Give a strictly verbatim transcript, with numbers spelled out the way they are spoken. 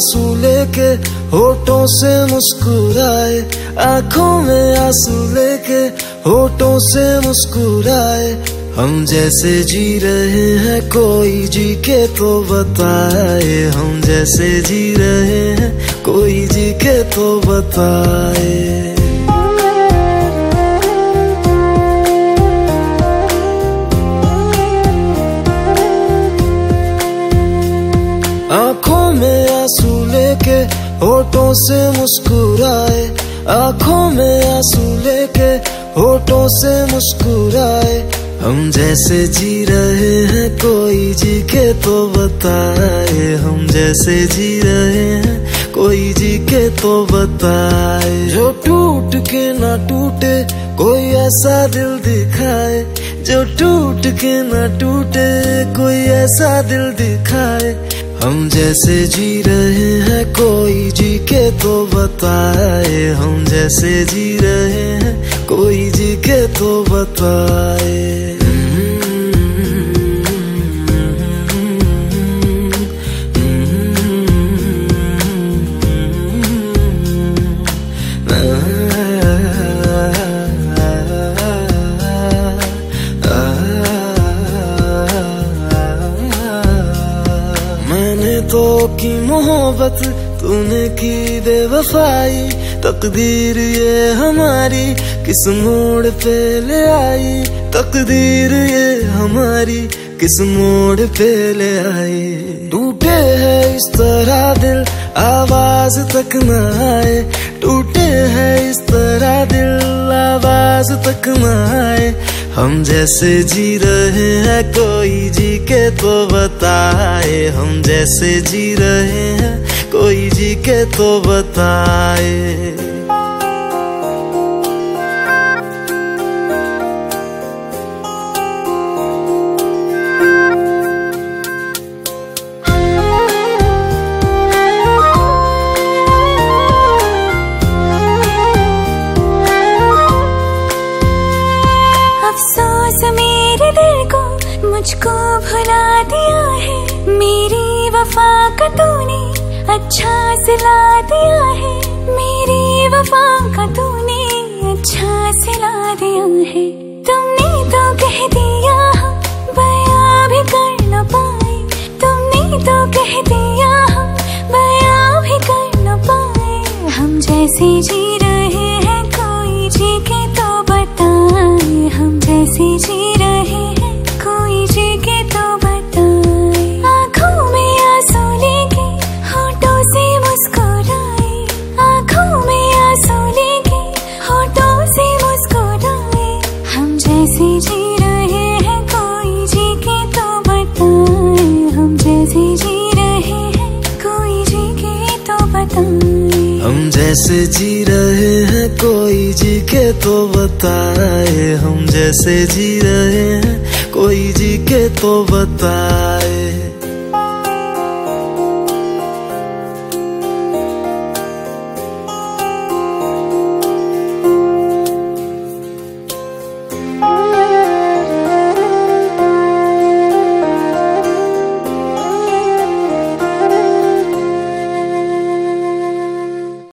आंसू लेके होठों से मुस्कुराए, आंखों में आंसू लेके होठों से मुस्कुराए। हम जैसे जी रहे हैं कोई जी के तो बताए, हम जैसे जी रहे हैं कोई जी के तो बताए। आंखों में आंसू लेके होठों से मुस्कुराए, आंखों में आंसू लेके होठों से मुस्कुराए। हम जैसे जी रहे हैं कोई जी के तो बताए, हम जैसे जी रहे हैं कोई जी के तो बताए। जो टूट के ना टूटे कोई ऐसा दिल दिखाए, जो टूट के ना टूटे कोई ऐसा दिल दिखाए। हम जैसे जी रहे हैं कोई जी के तो बताए, हम जैसे जी रहे हैं कोई जी के तो बताए। मैंने तो की मोहब्बत, तूने की बेवफाई, तकदीर ये हमारी किस मोड़ पे ले आई, तकदीर ये हमारी किस मोड़ पे ले आई। टूटे है इस तरह दिल आवाज तक न आए, टूटे है इस तरह दिल आवाज तक न आए। हम जैसे जी रहे हैं कोई जी के तो बताए, हम जैसे जी रहे हैं कोई जी के तो बताए। अफसोस मेरे दिल को मुझको भुला दिया है, मेरी वफा का तूने अच्छा सिला दिया है, मेरी वफा का तूने अच्छा सिला दिया है। तुमने तो कह दिया हम बयां भी कर न पाए, तुमने तो कह दिया हम बयां भी कर न पाए। हम जैसे जी रहे हैं कोई जी के तो बताए, हम जैसे जी रहे हैं कोई जी के तो बताए। आंखों में आंसू लेके होठों से मुस्कुराए, आंखों में आंसू लेके होठों से मुस्कुराए। हम जैसे जी रहे हैं कोई जी के तो बताए, हम जैसे जी रहे हैं कोई जी के तो बताए। हम जैसे जी रहे हैं कोई जी के तो बताए, हम जैसे जी रहे हैं कोई जी के तो बताए।